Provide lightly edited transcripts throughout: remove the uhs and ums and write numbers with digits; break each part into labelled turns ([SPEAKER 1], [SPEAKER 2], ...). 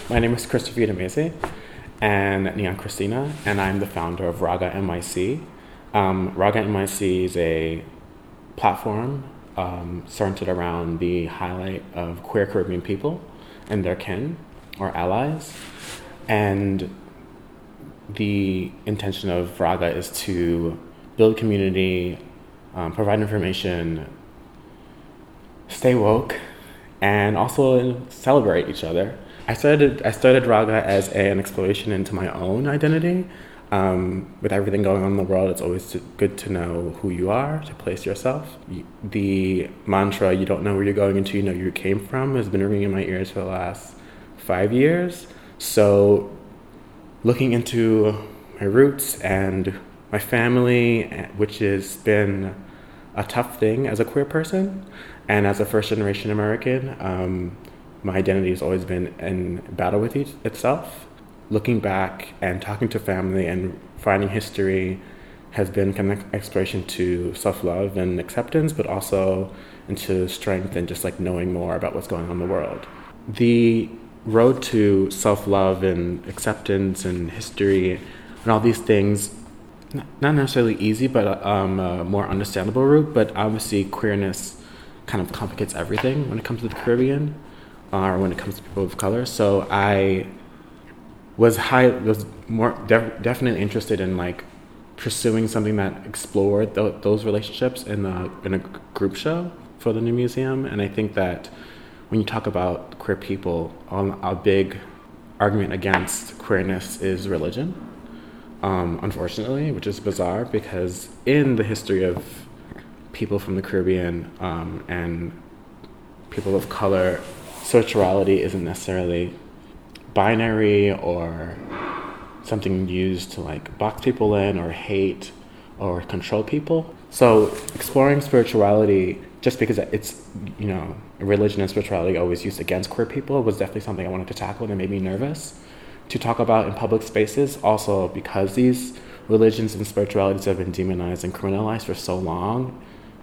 [SPEAKER 1] My name is Christopher Udemese and Neon Christina, and I'm the founder of Raga NYC. Raga NYC is a platform centered around the highlight of queer Caribbean people and their kin or allies. And the intention of Raga is to build community, provide information, stay woke, and also celebrate each other. I started Raga as an exploration into my own identity. With everything going on in the world, it's always good to know who you are, to place yourself. The mantra, you don't know where you're going until you know where you came from, has been ringing in my ears for the last 5 years. So looking into my roots and my family, which has been a tough thing as a queer person and as a first-generation American, my identity has always been in battle with itself. Looking back and talking to family and finding history has been kind of exploration to self-love and acceptance, but also into strength and just like knowing more about what's going on in the world. The road to self-love and acceptance and history and all these things, not necessarily easy, but a more understandable route, but obviously queerness kind of complicates everything when it comes to the Caribbean, or when it comes to people of color. So I was definitely interested in like pursuing something that explored those relationships in a group show for the new museum. And I think that when you talk about queer people, a big argument against queerness is religion, unfortunately, which is bizarre because in the history of people from the Caribbean and people of color, spirituality isn't necessarily binary or something used to like box people in or hate or control people. So exploring spirituality, just because it's, religion and spirituality always used against queer people, was definitely something I wanted to tackle, and it made me nervous to talk about in public spaces. Also because these religions and spiritualities have been demonized and criminalized for so long.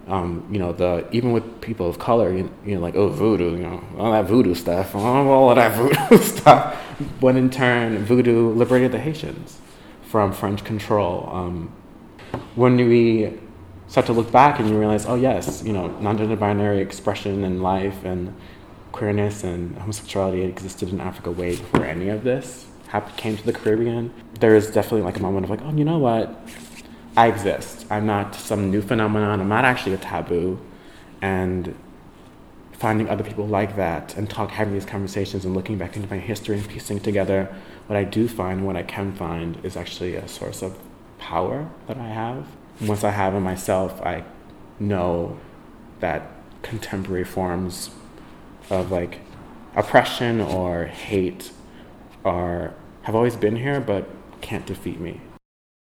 [SPEAKER 1] Even with people of color, like, oh, voodoo, all that voodoo stuff, all of that voodoo stuff. When in turn, voodoo liberated the Haitians from French control. When we start to look back and you realize, oh yes, non-gender binary expression in life and queerness and homosexuality existed in Africa way before any of this came to the Caribbean. There is definitely like a moment of like, oh, you know what? I exist. I'm not some new phenomenon. I'm not actually a taboo. And finding other people like that and having these conversations and looking back into my history and piecing together what I do find, what I can find, is actually a source of power that I have. Once I have in myself, I know that contemporary forms of like oppression or hate have always been here, but can't defeat me.